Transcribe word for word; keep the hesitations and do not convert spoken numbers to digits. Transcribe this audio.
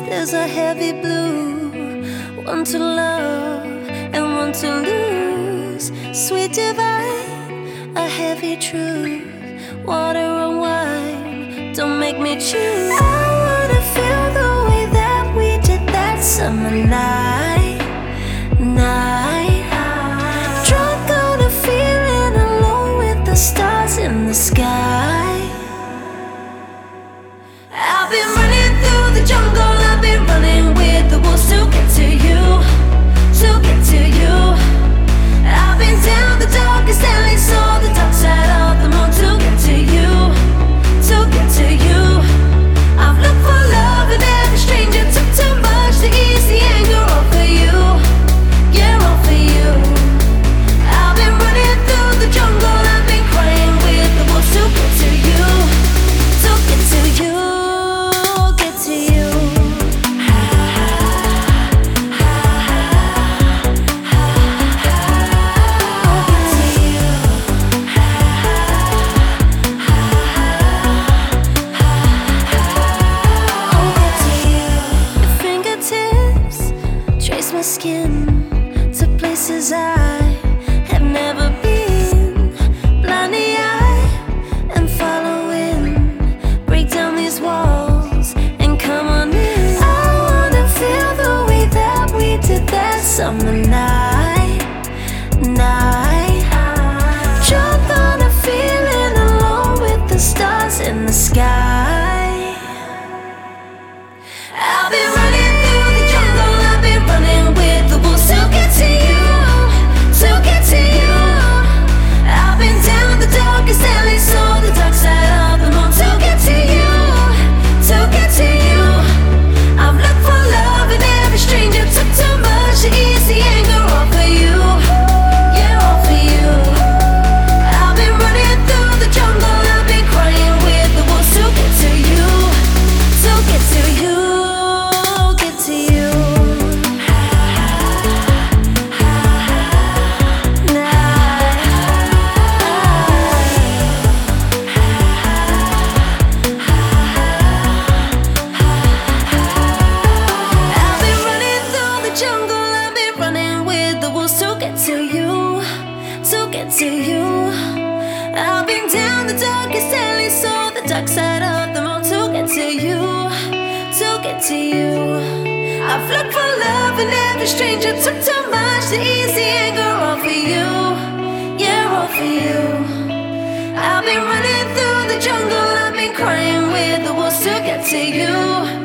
There's a heavy blue, one to love and one to lose. Sweet divine, a heavy truth. Water or wine, don't make me choose. I wanna feel the way that we did that summer night, night. Drunk on a feeling, alone with the stars in the sky. I've been running through the jungle, I've been running with the wolves to get to you, to get to you. I've been down the darkest alley, saw the dark side of the moon to get to you, to get to you. I've looked for love in every stranger, took too much to ease the anger off of you, yeah, off of you. I've been running through the jungle, I've been crying with the wolves to get to you, to get to you. My skin to places I have never been. Blind the eye and following. Break down these walls and come on in. I wanna feel the way that we did that summer night, night. Drunk on a feeling, alone with the stars in the sky. I've been running through the jungle, I've been running with the wolves to get to you, to get to you. I've been down the darkest alley, saw the dark side of the moon to get to you, to get to you. I've looked for love in every stranger, took too much to ease the anger off of you, yeah, off of you. I've been running through the jungle, I've been crying with the wolves to get to you, to get to you. To you, I've been down the darkest alley, saw the dark side of the moon to get to you, to get to you. I've looked for love in every stranger, took too much to ease the anger off of you, yeah, off of you. I've been running through the jungle, I've been crying with the wolves to get to you.